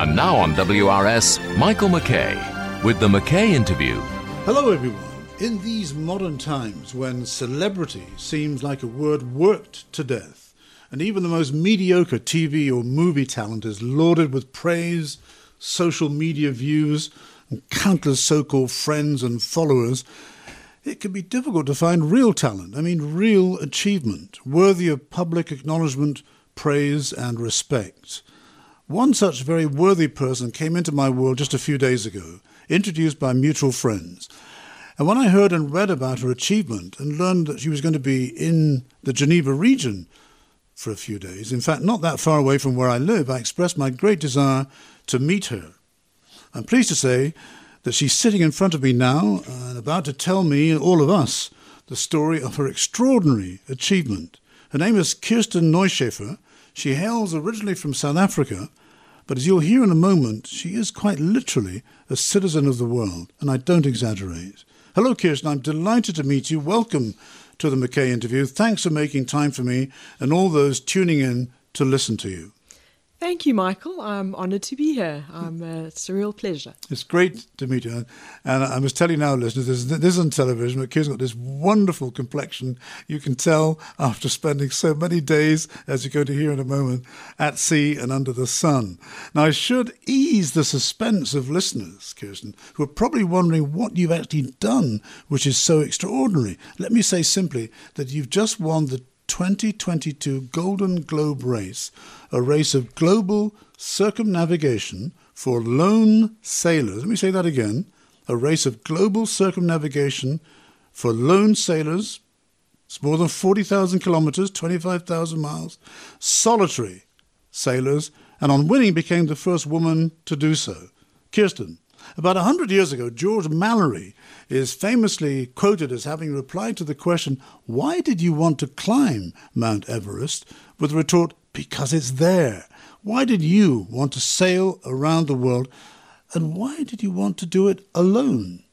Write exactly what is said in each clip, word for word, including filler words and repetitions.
And now on W R S, Michael McKay with the McKay Interview. Hello everyone. In these modern times when celebrity seems like a word worked to death, and even the most mediocre T V or movie talent is lauded with praise, social media views, and countless so-called friends and followers, it can be difficult to find real talent, I mean real achievement, worthy of public acknowledgement, praise and respect. One such very worthy person came into my world just a few days ago, introduced by mutual friends. And when I heard and read about her achievement and learned that she was going to be in the Geneva region for a few days, in fact not that far away from where I live, I expressed my great desire to meet her. I'm pleased to say that she's sitting in front of me now and about to tell me, all of us, the story of her extraordinary achievement. Her name is Kirsten Neuschäfer. She hails originally from South Africa, but as you'll hear in a moment, she is quite literally a citizen of the world, and I don't exaggerate. Hello, Kirsten. I'm delighted to meet you. Welcome to the McKay Interview. Thanks for making time for me and all those tuning in to listen to you. Thank you, Michael. I'm honoured to be here. I'm, uh, it's a real pleasure. It's great to meet you. And I must tell you now, listeners, this, this is on television, but Kirsten's got this wonderful complexion. You can tell after spending so many days, as you're going to hear in a moment, at sea and under the sun. Now, I should ease the suspense of listeners, Kirsten, who are probably wondering what you've actually done, which is so extraordinary. Let me say simply that you've just won the twenty twenty-two Golden Globe race, a race of global circumnavigation for lone sailors. Let me say that again. A race of global circumnavigation for lone sailors. It's more than forty thousand kilometers, twenty-five thousand miles. Solitary sailors. And on winning became the first woman to do so. Kirsten, about one hundred years ago, George Mallory is famously quoted as having replied to the question, why did you want to climb Mount Everest? With the retort, because it's there. Why did you want to sail around the world? And why did you want to do it alone?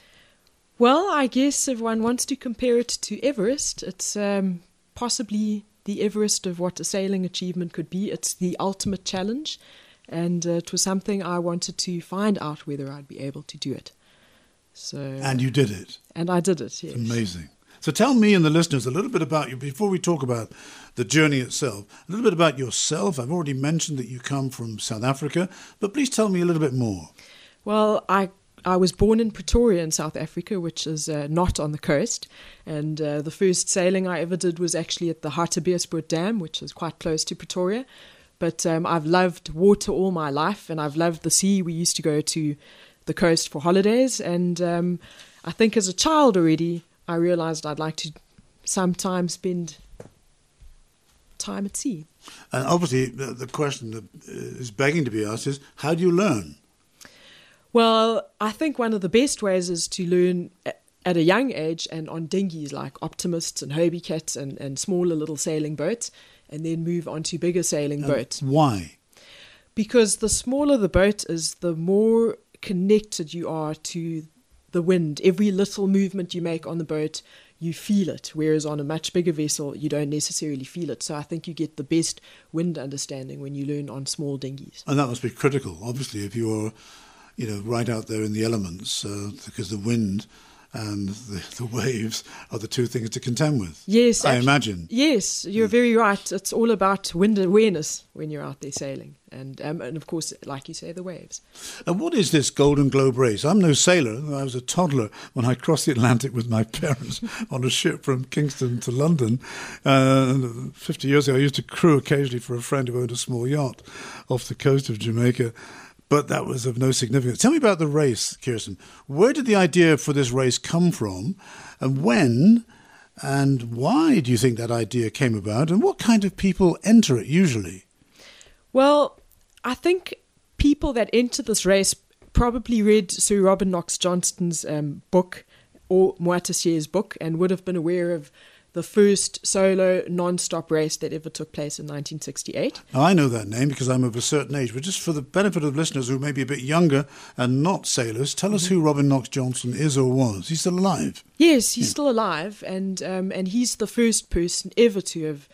Well, I guess if one wants to compare it to Everest, it's um, possibly the Everest of what a sailing achievement could be. It's the ultimate challenge. And uh, it was something I wanted to find out whether I'd be able to do it. So, and you did it. And I did it, yes. Amazing. So tell me and the listeners a little bit about you, before we talk about the journey itself, a little bit about yourself. I've already mentioned that you come from South Africa, but please tell me a little bit more. Well, I I was born in Pretoria in South Africa, which is uh, not on the coast. And uh, the first sailing I ever did was actually at the Hartbeespoort Dam, which is quite close to Pretoria. But um, I've loved water all my life, and I've loved the sea. We used to go to the coast for holidays, and um, I think as a child already, I realised I'd like to sometimes spend time at sea. And obviously, the, the question that is begging to be asked is, how do you learn? Well, I think one of the best ways is to learn at a young age and on dinghies like Optimists and Hobie Cats and, and smaller little sailing boats, and then move on to bigger sailing and boats. Why? Because the smaller the boat is, the more connected you are to the wind. Every little movement you make on the boat, you feel it, whereas on a much bigger vessel, you don't necessarily feel it. So I think you get the best wind understanding when you learn on small dinghies. And that must be critical, obviously, if you're, you know, right out there in the elements, uh, because the wind and the, the waves are the two things to contend with. Yes. I imagine. Yes, you're yeah. very right. It's all about wind awareness when you're out there sailing. And, um, and of course, like you say, the waves. And what is this Golden Globe race? I'm no sailor. I was a toddler when I crossed the Atlantic with my parents on a ship from Kingston to London. Uh, fifty years ago, I used to crew occasionally for a friend who owned a small yacht off the coast of Jamaica. But that was of no significance. Tell me about the race, Kirsten. Where did the idea for this race come from? And when and why do you think that idea came about? And what kind of people enter it usually? Well, I think people that enter this race probably read Sir Robin Knox Johnston's um, book, or Moitessier's book, and would have been aware of the first solo non-stop race that ever took place in nineteen sixty-eight. Now, I know that name because I'm of a certain age, but just for the benefit of listeners who may be a bit younger and not sailors, tell us who Robin Knox Johnston is or was. He's still alive? Yes, he's yeah. still alive, and um, and he's the first person ever to have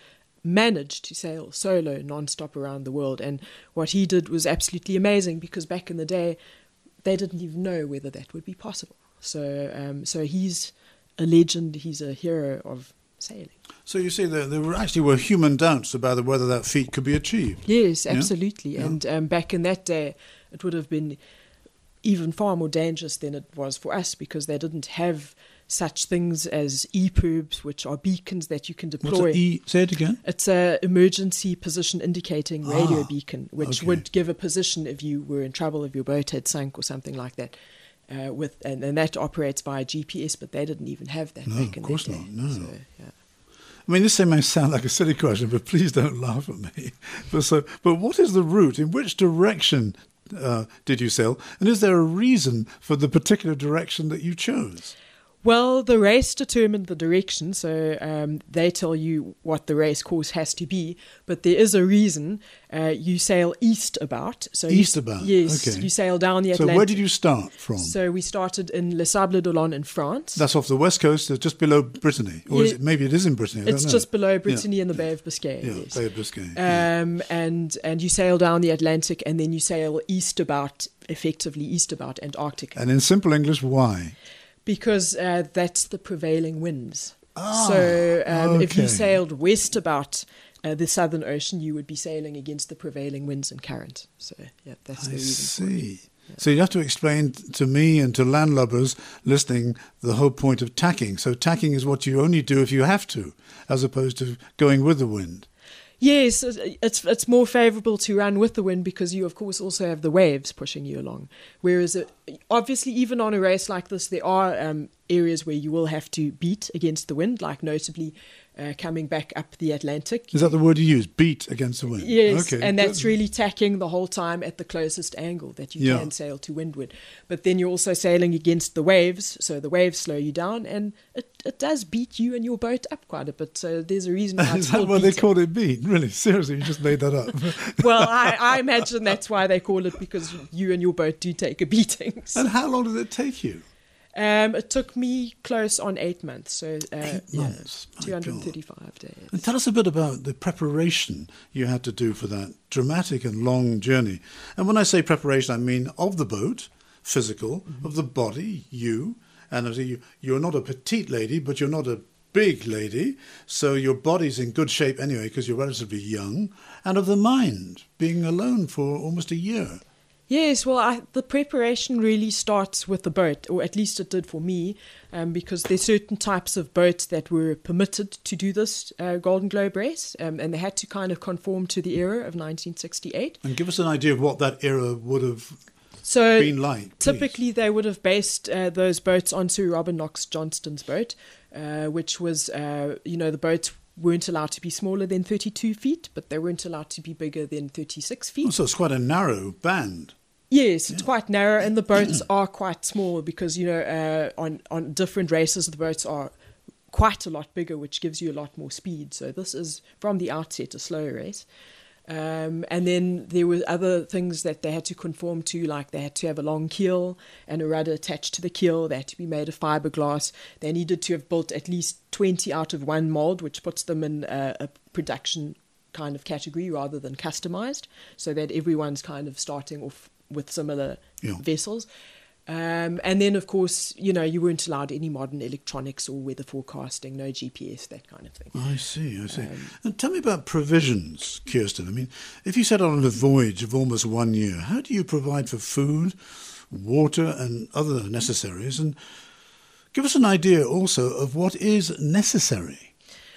managed to sail solo non-stop around the world. And what he did was absolutely amazing, because back in the day, they didn't even know whether that would be possible. So um, so he's a legend, he's a hero of sailing. So you see, there, there were actually were human doubts about whether that feat could be achieved. Yes, Yeah? absolutely. Yeah. And um, back in that day, it would have been even far more dangerous than it was for us, because they didn't have such things as E P I Bs, which are beacons that you can What's deploy. it? E, say it again. It's a emergency position indicating radio Ah, beacon, which okay. would give a position if you were in trouble, if your boat had sunk or something like that. Uh, with and, and that operates by G P S, but they didn't even have that No, back of in course that day. not, no. So, yeah. I mean, this thing may sound like a silly question, but please don't laugh at me. But so, but what is the route? In which direction uh, did you sail? And is there a reason for the particular direction that you chose? Well, the race determined the direction, so um, they tell you what the race course has to be, but there is a reason. Uh, you sail east about. So East you, about, Yes, okay. you sail down the So Atlantic. where did you start from? So we started in Les Sables d'Olonne in France. That's off the west coast, uh, just below Brittany. Or is Yeah. it, maybe it is in Brittany. I It's don't know. just below Brittany in the Bay of Biscay. Yeah, yes. Bay of Biscay. yeah. Um, and and you sail down the Atlantic, and then you sail east about, effectively east about Antarctica, And in simple English, why? because uh, that's the prevailing winds. Ah, so um, if you okay. sailed west about uh, the Southern Ocean, you would be sailing against the prevailing winds and current. So yeah, that's the I reason. For it. see. So you have to explain to me and to landlubbers listening the whole point of tacking. So tacking is what you only do if you have to, as opposed to going with the wind. Yes, it's it's more favourable to run with the wind, because you, of course, also have the waves pushing you along. Whereas, uh, obviously, even on a race like this, there are um, areas where you will have to beat against the wind, like notably uh, coming back up the Atlantic. Is that the word you use? Beat against the wind? Yes, Okay, and that's good. really tacking the whole time at the closest angle that you Yeah. can sail to windward. But then you're also sailing against the waves, so the waves slow you down, and it, it does beat you and your boat up quite a bit. So there's a reason why it's Is that called why they beating. call it beat? Really? Seriously, you just made that up. Well, I, I imagine that's why they call it, because you and your boat do take a beating. So, And how long did it take you? um, it took me close on eight months, so uh, Eight yeah, months, my two hundred thirty-five days. And tell us a bit about the preparation you had to do for that dramatic and long journey. And when I say preparation, I mean of the boat, physical, Mm-hmm. of the body, you. And as you, you're not a petite lady, but you're not a big lady. So your body's in good shape anyway, because you're relatively young. And of the mind, being alone for almost a year. Yes, well, I, the preparation really starts with the boat, or at least it did for me, um, because there's certain types of boats that were permitted to do this uh, Golden Globe race, um, and they had to kind of conform to the era of nineteen sixty-eight. And give us an idea of what that era would have So been like. please. typically they would have based uh, those boats on Sir Robert Knox Johnston's boat, uh, which was, uh, you know, the boats weren't allowed to be smaller than thirty-two feet, but they weren't allowed to be bigger than thirty-six feet. Oh, so it's quite a narrow band. Yes, it's quite narrow, and the boats are quite small because, you know, uh, on, on different races, the boats are quite a lot bigger, which gives you a lot more speed. So this is, from the outset, a slow race. Um, and then there were other things that they had to conform to, like they had to have a long keel and a rudder attached to the keel. They had to be made of fiberglass. They needed to have built at least twenty out of one mold, which puts them in a, a production kind of category rather than customized, so that everyone's kind of starting off with similar Yeah. vessels. Um, and then, of course, you know, you weren't allowed any modern electronics or weather forecasting, no G P S, that kind of thing. I see, I see. Um, and tell me about provisions, Kirsten. I mean, if you set out on a voyage of almost one year, how do you provide for food, water, and other necessaries? And give us an idea also of what is necessary.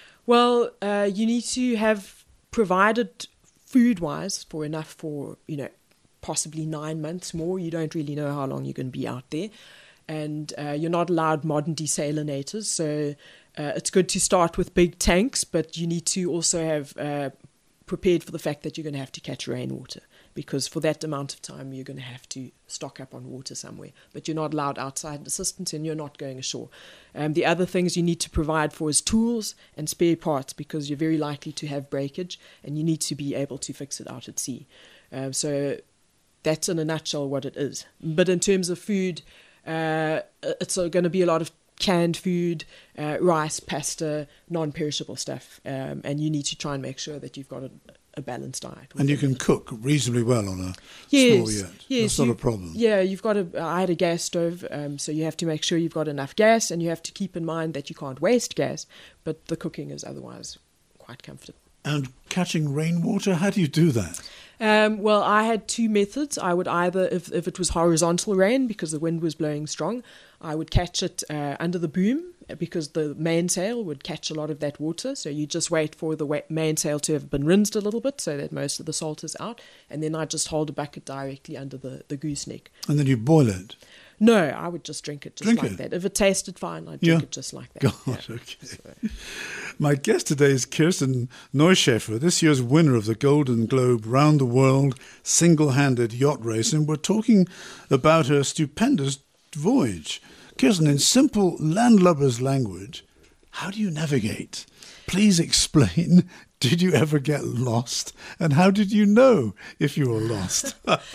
Well, uh, you need to have provided food-wise for enough for, you know, possibly nine months more. You don't really know how long you're going to be out there. And uh, you're not allowed modern desalinators. So uh, it's good to start with big tanks, but you need to also have uh, prepared for the fact that you're going to have to catch rainwater, because for that amount of time you're going to have to stock up on water somewhere. But you're not allowed outside assistance, and you're not going ashore. Um, the other things you need to provide for is tools and spare parts, because you're very likely to have breakage and you need to be able to fix it out at sea. Um, so that's in a nutshell what it is. But in terms of food, uh, it's going to be a lot of canned food, uh, rice, pasta, non-perishable stuff, um, and you need to try and make sure that you've got a, a balanced diet. And you can cook reasonably well on a yes, small yet. Yes, That's not you, a problem. Yeah, you've got a. I had a gas stove, um, so you have to make sure you've got enough gas, and you have to keep in mind that you can't waste gas, but the cooking is otherwise quite comfortable. And catching rainwater, how do you do that? Um, well, I had two methods. I would either, if, if it was horizontal rain because the wind was blowing strong, I would catch it uh, under the boom because the mainsail would catch a lot of that water. So you just wait for the wa- mainsail to have been rinsed a little bit so that most of the salt is out. And then I just hold a bucket directly under the, the gooseneck. And then you boil it? No, I would just drink it just drink like it. that. If it tasted fine, I'd drink yeah. it just like that. God, yeah. okay. So. My guest today is Kirsten Neuschäfer, this year's winner of the Golden Globe Round the World Single-Handed Yacht Race, and we're talking about her stupendous voyage. Kirsten, in simple landlubber's language, how do you navigate? Please explain. Did you ever get lost? And how did you know if you were lost?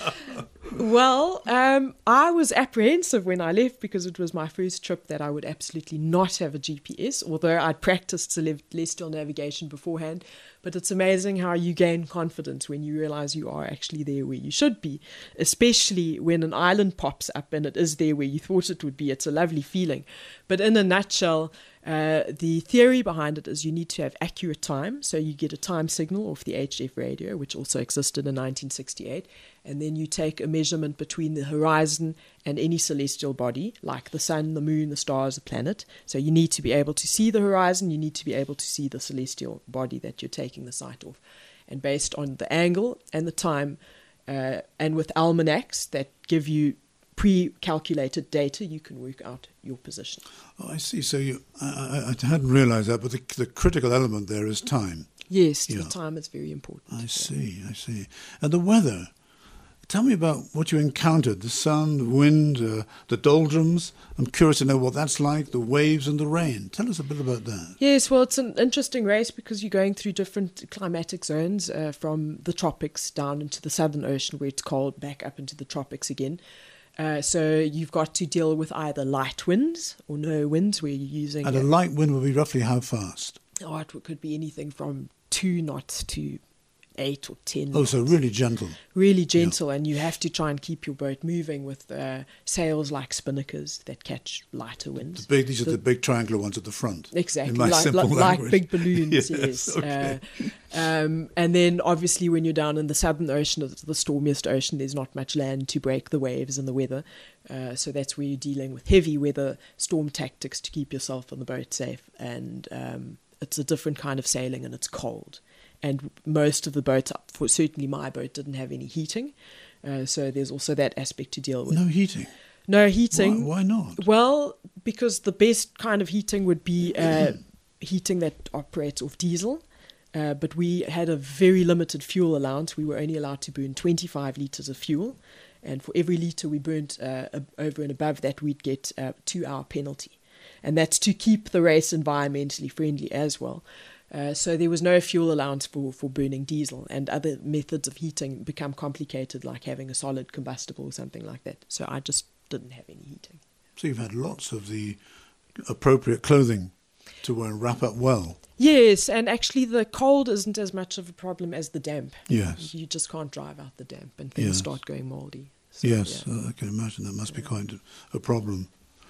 Well, um, I was apprehensive when I left because it was my first trip that I would absolutely not have a G P S, although I'd practiced celestial navigation beforehand. But it's amazing how you gain confidence when you realize you are actually there where you should be, especially when an island pops up and it is there where you thought it would be. It's a lovely feeling. But in a nutshell, uh, the theory behind it is you need to have accurate time. So you get a time signal off the H F radio, which also existed in nineteen sixty-eight. And then you take a measurement between the horizon and any celestial body, like the sun, the moon, the stars, the planet. So you need to be able to see the horizon, you need to be able to see the celestial body that you're taking the sight of. And based on the angle and the time, uh, and with almanacs that give you pre-calculated data, you can work out your position. Oh, I see. So you, I, I hadn't realized that, but the, the critical element there is time. Yes, yeah. the time is very important. I see, I see. And the weather. Tell me about what you encountered, the sun, the wind, uh, the doldrums. I'm curious to know what that's like, the waves and the rain. Tell us a bit about that. Yes, well, it's an interesting race because you're going through different climatic zones uh, from the tropics down into the Southern Ocean where it's cold, back up into the tropics again. Uh, so you've got to deal with either light winds or no winds where you're using... And a light wind will be roughly how fast? Oh, it could be anything from two knots to eight or ten. Oh, so really gentle. Really gentle, yeah. And you have to try and keep your boat moving with uh, sails like spinnakers that catch lighter winds. The big, these are the, the big triangular ones at the front. Exactly, in my like, simple like, language. like big balloons, yes. yes. Okay. Uh, um, and then obviously when you're down in the Southern Ocean, the stormiest ocean, there's not much land to break the waves and the weather. Uh, so that's where you're dealing with heavy weather, storm tactics to keep yourself on the boat safe. And um, it's a different kind of sailing and it's cold. And most of the boats, for certainly my boat, didn't have any heating. Uh, so there's also that aspect to deal with. No heating? No heating. Why, why not? Well, because the best kind of heating would be uh, heating that operates off diesel. Uh, but we had a very limited fuel allowance. We were only allowed to burn twenty-five litres of fuel. And for every litre we burnt uh, over and above that, we'd get a two-hour penalty. And that's to keep the race environmentally friendly as well. Uh, so there was no fuel allowance for, for burning diesel, and other methods of heating become complicated, like having a solid combustible or something like that. So I just didn't have any heating. So you've had lots of the appropriate clothing to wear and wrap up well. Yes, and actually the cold isn't as much of a problem as the damp. Yes. You just can't drive out the damp and things yes. start going mouldy. So, yes, yeah. uh, I can imagine that must yeah. be quite a, a problem.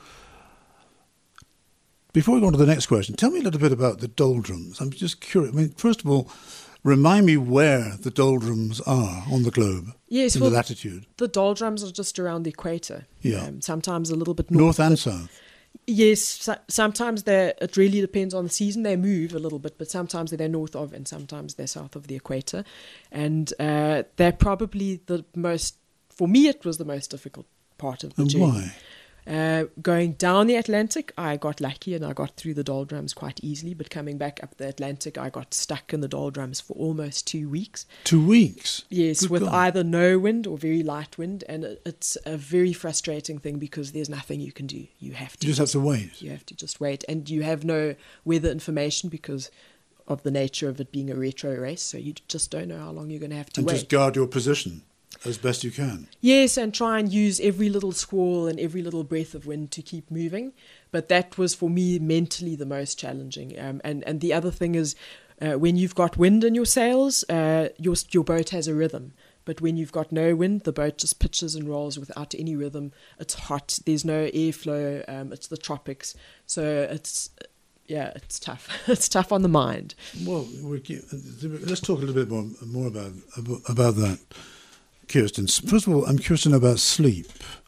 Before we go on to the next question, tell me a little bit about the doldrums. I'm just curious. I mean, first of all, remind me where the doldrums are on the globe. Yes, in well, the latitude. The doldrums are just around the equator. Yeah. Um, sometimes a little bit north. North and south. Yes, so, sometimes they it really depends on the season. They move a little bit, but sometimes they're north of and sometimes they're south of the equator. And uh, they're probably the most, for me it was the most difficult part of the and journey. Why? Uh, going down the Atlantic, I got lucky and I got through the doldrums quite easily. But coming back up the Atlantic, I got stuck in the doldrums for almost two weeks. Two weeks? Yes, Good with God. either no wind or very light wind. And it, it's a very frustrating thing because there's nothing you can do. You have to You just have to wait. You have to just wait. And you have no weather information because of the nature of it being a retro race. So you just don't know how long you're going to have to and wait. just guard your position as best you can. Yes, and try and use every little squall and every little breath of wind to keep moving. But that was, for me, mentally the most challenging. Um, and, and the other thing is, uh, when you've got wind in your sails, uh, your, your boat has a rhythm. But when you've got no wind, the boat just pitches and rolls without any rhythm. It's hot. There's no airflow. Um, it's the tropics. So it's, yeah, it's tough. It's tough on the mind. Well, we keep, let's talk a little bit more, more about, about that, Kirsten. First of all, I'm curious to know about sleep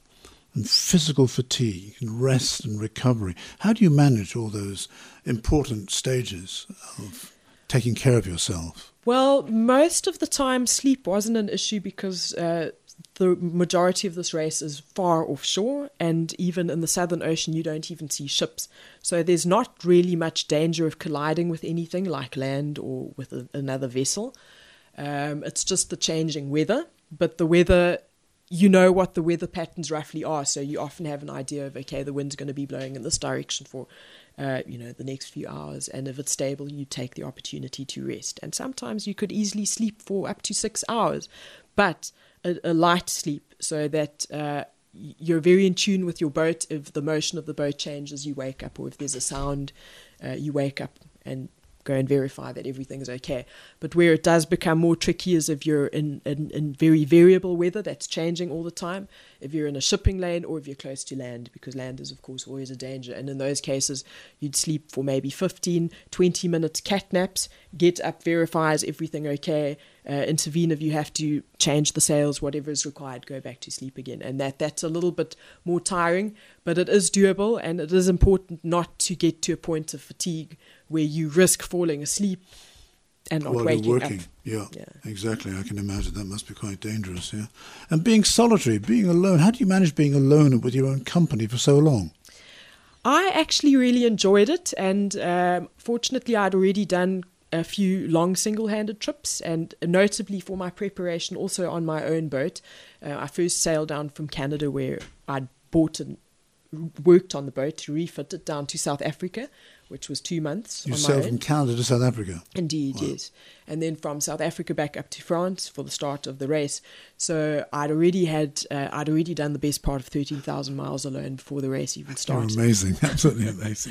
and physical fatigue and rest and recovery. How do you manage all those important stages of taking care of yourself? Well, most of the time sleep wasn't an issue because uh, the majority of this race is far offshore, and even in the Southern Ocean you don't even see ships. So there's not really much danger of colliding with anything like land or with a, another vessel. Um, it's just the changing weather, but the weather, you know what the weather patterns roughly are, so you often have an idea of, okay, the wind's going to be blowing in this direction for Uh, you know, the next few hours, and if it's stable, you take the opportunity to rest. And sometimes you could easily sleep for up to six hours, but a, a light sleep, so that uh, you're very in tune with your boat. If the motion of the boat changes, you wake up, or if there's a sound, uh, you wake up and go and verify that everything is okay. But where it does become more tricky is if you're in, in, in very variable weather that's changing all the time, if you're in a shipping lane or if you're close to land, because land is, of course, always a danger. And in those cases, you'd sleep for maybe fifteen, twenty minutes cat naps, get up, verify is everything okay, uh, intervene if you have to, change the sails, whatever is required, go back to sleep again. And that that's a little bit more tiring, but it is doable, and it is important not to get to a point of fatigue where you risk falling asleep and not While waking you're working. up. Yeah, Yeah, exactly. I can imagine that must be quite dangerous, yeah. And being solitary, being alone, how do you manage being alone with your own company for so long? I actually really enjoyed it, and um, fortunately I'd already done a few long single-handed trips, and notably for my preparation also on my own boat. Uh, I first sailed down from Canada, where I'd bought and worked on the boat to refit it, down to South Africa, which was two months You on my sailed own. from Canada to South Africa? Indeed, Wow. yes. And then from South Africa back up to France for the start of the race. So I'd already had, uh, I'd already done the best part of thirteen thousand miles alone before the race even You're started. amazing, absolutely amazing.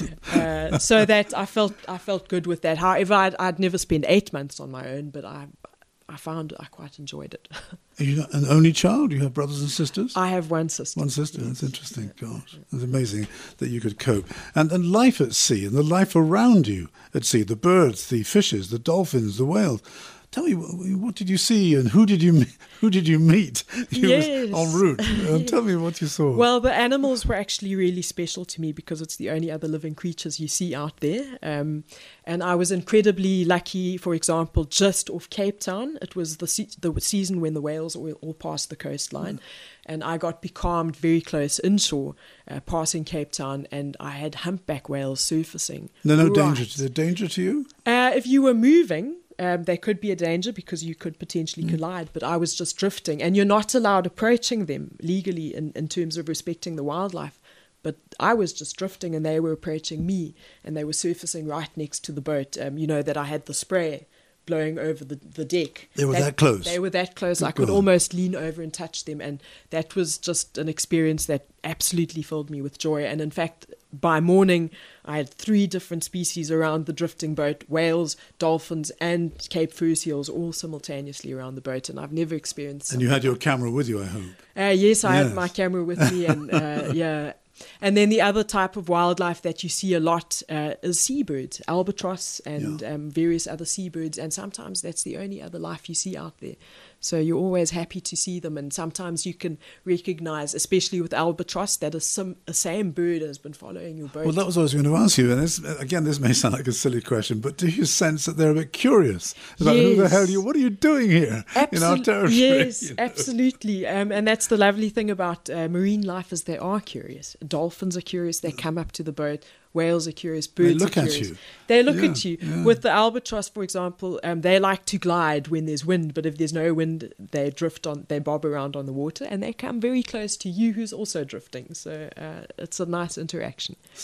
Uh, so that I felt, I felt good with that. However, I'd, I'd never spent eight months on my own, but I, I found I quite enjoyed it. Are you an only child? You have brothers and sisters? I have one sister. One sister, that's interesting. Gosh, it's amazing that you could cope. And, and life at sea, and the life around you at sea, the birds, the fishes, the dolphins, the whales. Tell me, what did you see, and who did you meet? Who did you meet? You Yes. was en route. Uh, tell me what you saw. Well, the animals were actually really special to me because it's the only other living creatures you see out there. Um, and I was incredibly lucky, for example, just off Cape Town. It was the se- the season when the whales all, all passed the coastline. Mm. And I got becalmed very close inshore, uh, passing Cape Town, and I had humpback whales surfacing. no, no right. danger. Is there danger to you? Uh, if you were moving, Um, there could be a danger because you could potentially collide, but I was just drifting, and you're not allowed approaching them legally in, in terms of respecting the wildlife. But I was just drifting, and they were approaching me, and they were surfacing right next to the boat. Um, you know, that I had the spray blowing over the, the deck. They were that close? They were that close. Good I could God. almost lean over and touch them, and that was just an experience that absolutely filled me with joy. And in fact, by morning, I had three different species around the drifting boat: whales, dolphins, and Cape fur seals, all simultaneously around the boat. And I've never experienced. And you had your camera with you, I hope. Uh, yes, I Yes. had my camera with me, and uh, yeah. And then the other type of wildlife that you see a lot uh, is seabirds, albatross, and Yeah. um, various other seabirds. And sometimes that's the only other life you see out there. So you're always happy to see them. And sometimes you can recognize, especially with albatross, that a, sim- a same bird has been following your boat. Well, that was what I was going to ask you. And this, again, this may sound like a silly question, but do you sense that they're a bit curious about who the Yes. hell you? What are you doing here in our Absol- territory? Yes, you know? absolutely. Um, and that's the lovely thing about uh, marine life, is they are curious. Dolphins are curious. They come up to the boat. Whales are curious. Birds look are at curious. you. They look Yeah, at you. yeah. With the albatross, for example, um, they like to glide when there's wind, but if there's no wind, they drift on. They bob around on the water, and they come very close to you, who's also drifting. So uh, it's a nice interaction.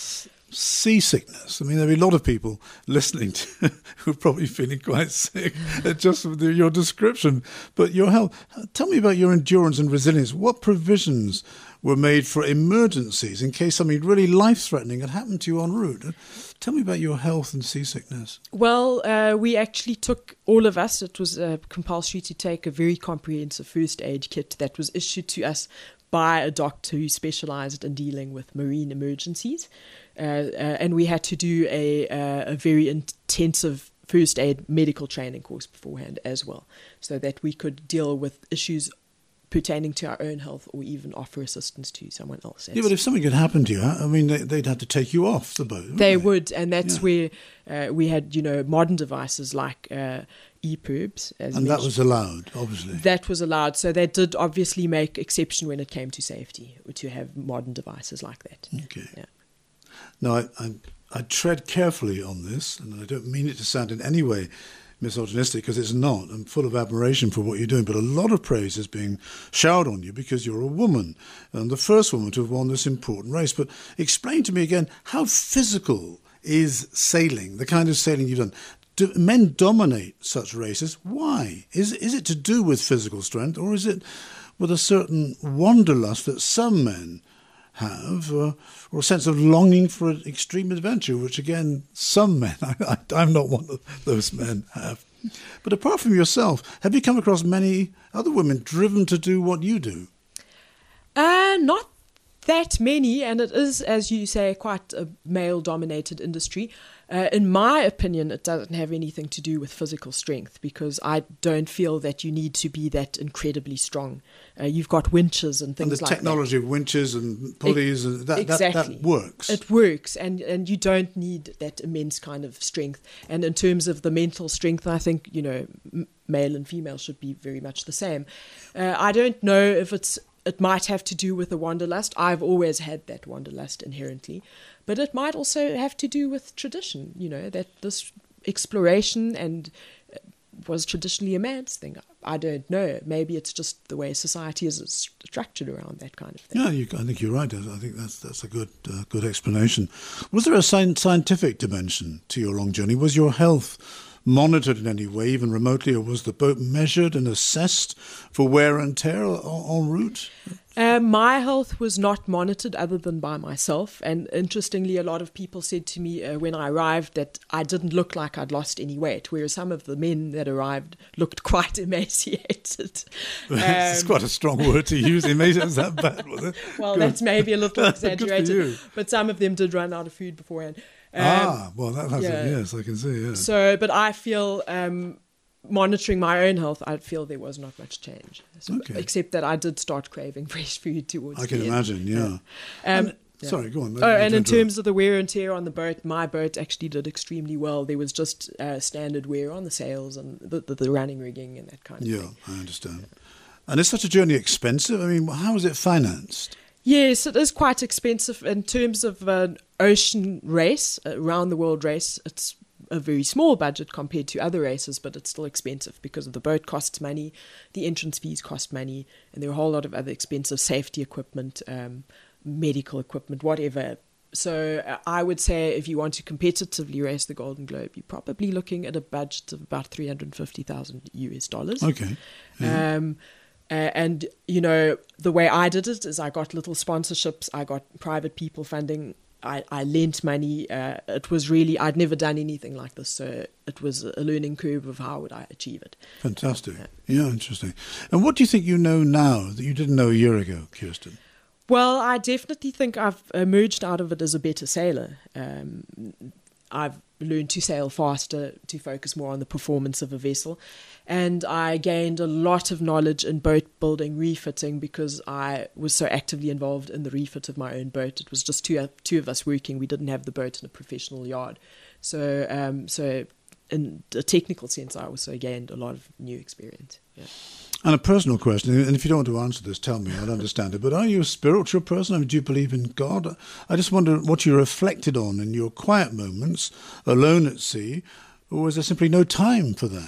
seasickness. I mean, there'll be a lot of people listening to who are probably feeling quite sick just with your description. But your health, tell me about your endurance and resilience. What provisions were made for emergencies in case something really life-threatening had happened to you en route? Tell me about your health and seasickness. Well, uh, we actually took, all of us, it was uh, compulsory to take a very comprehensive first aid kit that was issued to us by a doctor who specialised in dealing with marine emergencies. Uh, uh, and we had to do a, uh, a very intensive first aid medical training course beforehand as well, so that we could deal with issues pertaining to our own health or even offer assistance to someone else. Yeah, but if something had happened to you, I mean, they, they'd have to take you off the boat. They, they would, and that's yeah. where uh, we had, you know, modern devices like uh, E P I R Bs. As and that was allowed, obviously. That was allowed. So they did obviously make exception when it came to safety, to have modern devices like that. Okay. Yeah. Now, I, I, I tread carefully on this, and I don't mean it to sound in any way misogynistic, because it's not. I'm full of admiration for what you're doing, but a lot of praise is being showered on you because you're a woman and the first woman to have won this important race. But explain to me again, how physical is sailing, the kind of sailing you've done? Do men dominate such races? Why? Is, is it to do with physical strength, or is it with a certain wanderlust that some men have, uh, or a sense of longing for an extreme adventure, which again, some men, I, I, I'm not one of those men, have. But apart from yourself, have you come across many other women driven to do what you do? Uh, not that many, and it is, as you say, quite a male-dominated industry. Uh, in my opinion, it doesn't have anything to do with physical strength, because I don't feel that you need to be that incredibly strong. Uh, you've got winches and things like that. And the technology of winches and pulleys, it, that, exactly. that, that works. It works, and, and you don't need that immense kind of strength. And in terms of the mental strength, I think, you know, m- male and female should be very much the same. Uh, I don't know if it's It might have to do with the wanderlust. I've always had that wanderlust inherently. But it might also have to do with tradition, you know, that this exploration and was traditionally a man's thing. I don't know. Maybe it's just the way society is structured around that kind of thing. Yeah, you, I think you're right. I think that's that's a good uh, good explanation. Was there a scientific dimension to your long journey? Was your health monitored in any way, even remotely, or was the boat measured and assessed for wear and tear en, en route? Uh, my health was not monitored other than by myself. And interestingly, a lot of people said to me uh, when I arrived that I didn't look like I'd lost any weight, whereas some of the men that arrived looked quite emaciated. Um, it's quite a strong word to use. Emaciated, is that bad? Was it? Well, Good. That's maybe a little exaggerated. Good for you. But some of them did run out of food beforehand. Um, ah, well, that has yeah. it, yes, I can see, yeah. So, but I feel... Um, monitoring my own health, I feel there was not much change, so, okay. except that I did start craving fresh food towards I can the imagine, end. yeah. yeah. Um, and, yeah. Sorry, go on. Oh, and in terms of the wear and tear on the boat, my boat actually did extremely well. There was just uh, standard wear on the sails and the, the, the running rigging and that kind of yeah, thing. Yeah, I understand. Yeah. And is such a journey expensive? I mean, how is it financed? Yes, it is quite expensive. In terms of an ocean race, a round the world race, it's a very small budget compared to other races, but it's still expensive because of the boat costs money, the entrance fees cost money, and there are a whole lot of other expensive safety equipment, um, medical equipment, whatever. So uh, I would say if you want to competitively race the Golden Globe, you're probably looking at a budget of about three hundred fifty thousand U S dollars. Okay. Yeah. Um, uh, and, you know, the way I did it is I got little sponsorships, I got private people funding, I, I lent money. Uh, it was really, I'd never done anything like this, so it was a learning curve of how would I achieve it. Fantastic. Yeah, yeah, interesting. And what do you think you know now that you didn't know a year ago, Kirsten? Well, I definitely think I've emerged out of it as a better sailor. Um, I've learned to sail faster, to focus more on the performance of a vessel. And I gained a lot of knowledge in boat building, refitting, because I was so actively involved in the refit of my own boat. It was just two, two of us working. We didn't have the boat in a professional yard. So, um, so in a technical sense, I also gained a lot of new experience. Yeah. And a personal question, and if you don't want to answer this, tell me, I'll understand it. But are you a spiritual person? I mean, do you believe in God? I just wonder what you reflected on in your quiet moments, alone at sea, or was there simply no time for that?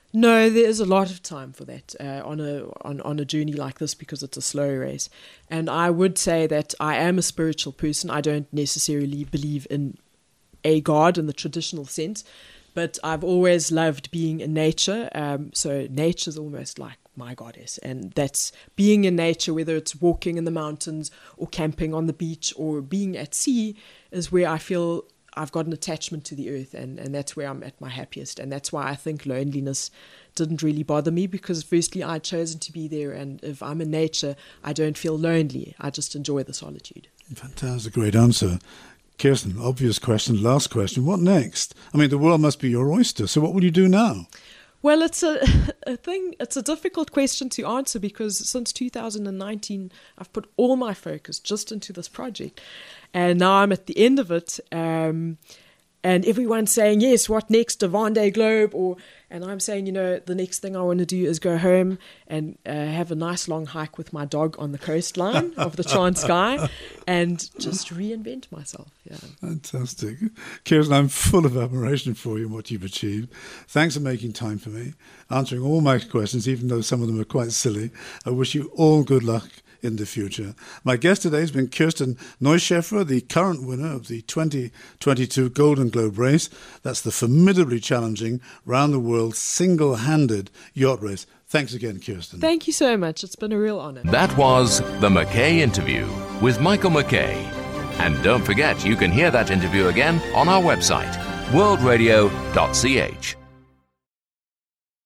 No, there is a lot of time for that uh, on a on, on a journey like this, because it's a slow race. And I would say that I am a spiritual person. I don't necessarily believe in a God in the traditional sense, but I've always loved being in nature. Um, so nature's almost like my goddess, and that's being in nature, whether it's walking in the mountains or camping on the beach or being at sea, is where I feel I've got an attachment to the earth, and, and that's where I'm at my happiest. And that's why I think loneliness didn't really bother me, because firstly, I'd chosen to be there, and if I'm in nature, I don't feel lonely. I just enjoy the solitude. Fantastic, great answer. Kirsten, obvious question, last question. What next? I mean, the world must be your oyster, so what will you do now? Well, it's a, a thing, it's a difficult question to answer, because since two thousand nineteen, I've put all my focus just into this project. And now I'm at the end of it. Um, and everyone's saying, yes, what next? A Vendée Globe? Or, and I'm saying, you know, the next thing I want to do is go home and uh, have a nice long hike with my dog on the coastline of the Transkei and just reinvent myself. Yeah. Fantastic. Kirsten, I'm full of admiration for you and what you've achieved. Thanks for making time for me, answering all my questions, even though some of them are quite silly. I wish you all good luck in the future. My guest today has been Kirsten Neuschäfer, the current winner of the twenty twenty-two Golden Globe race. That's the formidably challenging round-the-world single-handed yacht race. Thanks again, Kirsten. Thank you so much. It's been a real honor. That was the McKay Interview with Michael McKay. And don't forget, you can hear that interview again on our website, world radio dot c h.